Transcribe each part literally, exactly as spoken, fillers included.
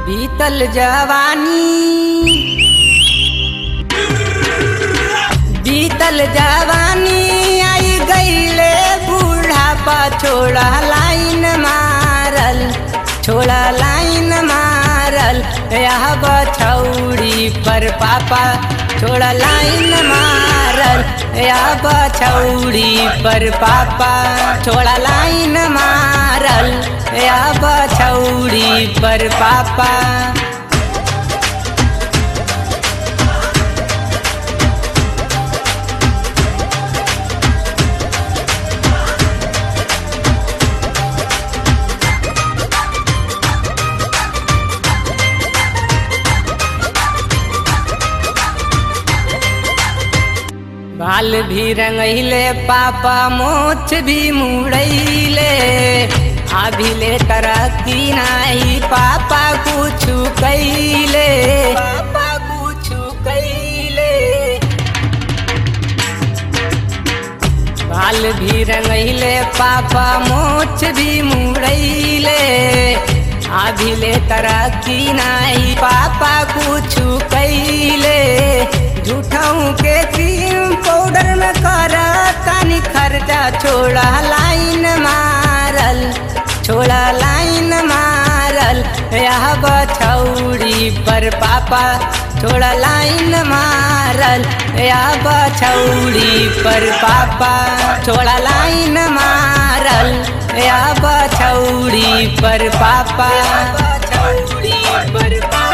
बीतल जवानी बीतल जवानी आई गईले बूढ़ापा छोड़ा लाइन मारल छोड़ा लाइन मारल यह बछौड़ी पर पापा छोड़ा लाइन मारल यह बछौड़ी पर पापा छोड़ा लाइन मारल यह बछौड़ी पर पापा। बाल भी रंगैले पापा मोछ भी मुड़ैले अभिले तरक्की नाही पापा कुछ कैले पापा कुछ कैले। बाल भी रंगैले पापा मोछ भी मुड़ैले अभिले तरक्की नाही पापा कुछ कैले। झूठाऊ के क्रीम पाउडर में करा तानी खर्चा छोड़ा लाइन मारल छोड़ा लाइन मारल यह बछौड़ी पर पापा छोड़ा लाइन मारल यह बछौड़ी पर पापा छोड़ा लाइन मारल यह बछौड़ी पर पापा बछौड़ी पर पापा।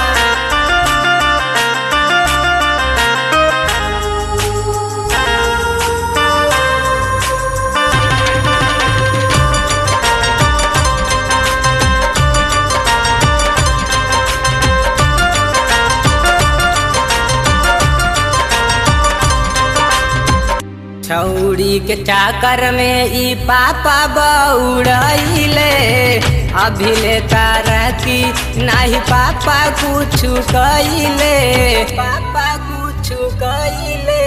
छौड़ी के चाकर में ई पापा बउड़ैले अभिले तरक्की नाही पापा कुछ कैले पापा कुछ कैले।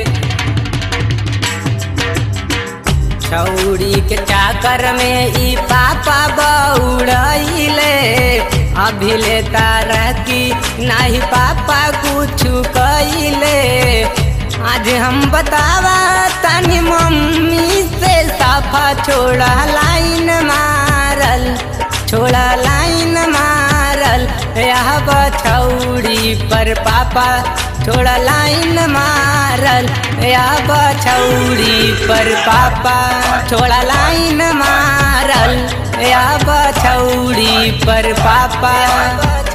छौड़ी के चाकर में ई पापा बउड़ैले अभिले तरक्की नाही पापा कुछ कैले। आज हम बतावा तनी मम्मी से साफा छोड़ा लाइन मारल छोड़ा लाइन मारल यह बछौड़ी पर पापा छोड़ा लाइन मारल यह बछौड़ी पर पापा छोड़ा लाइन मारल यह बछौड़ी पर पापा।